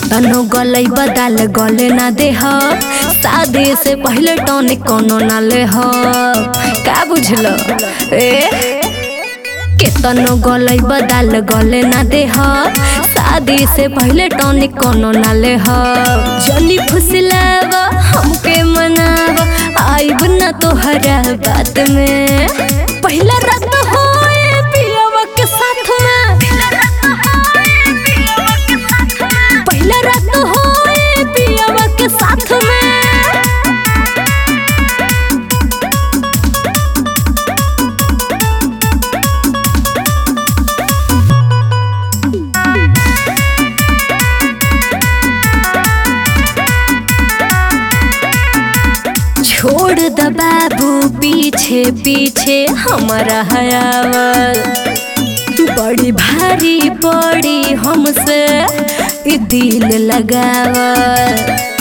केतनो गलई बदल गले ना देह शादी से पहले टॉनिक कोनो ना ले हो का बुझल केतनो गलई बदल गले ना देह शादी से पहले टॉनिक कोनो ना ले हो जनी फुसलावा हमके मनावा आइब ना तोहरा बात में पहला रात होए पियावा के साथ में पहला रात होए पियावा के साथ में छोड़ द बाबू पीछे पीछे हमारा हयावल बड़ी भारी पड़ी हमसे दिल लगावल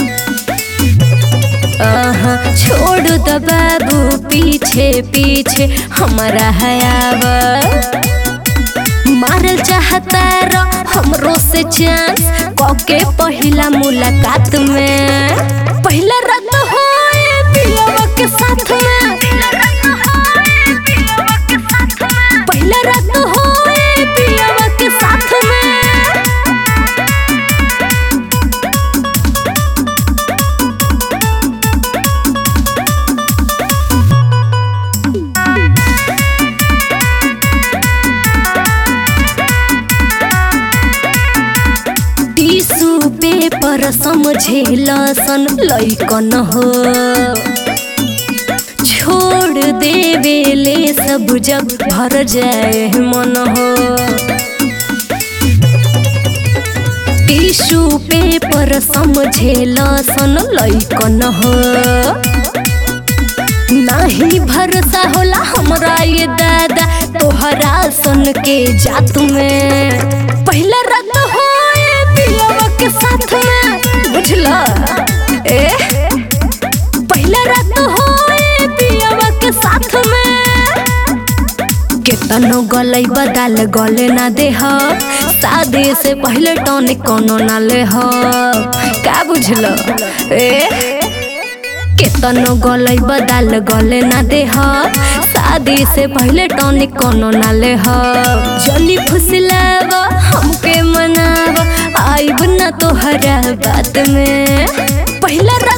छोड़ द बाबू पीछे पीछे हमारा हयावल मारल चाहता रो हमरो से चांस कके पहला मुलाकात में पहला रात होए पियावा के साथ में पहला रात होए पियावा के साथ में टिश्यू पेपर समझे लसन लइकन हो छोड़ देवे ले सब जग भर जाए मन हो टिश्यू पेपर समझे लसन लइकन हो नहीं भरोसा होला हमरा ये दादा तोहरा सन के जात में पहला रात होए पियावा के साथ में बुझला पहला रात होए पियावा के साथ में केतनो गलई बदल गले ना देह शादी से पहले टॉनिक कोनो ना ले हो का बुझल केतनो गलई बदल गले ना देह शादी से पहले टॉनिक कोनो ना ले हो जनी फुसलावा हमके मनावा आइब ना तोहरा बात में पहला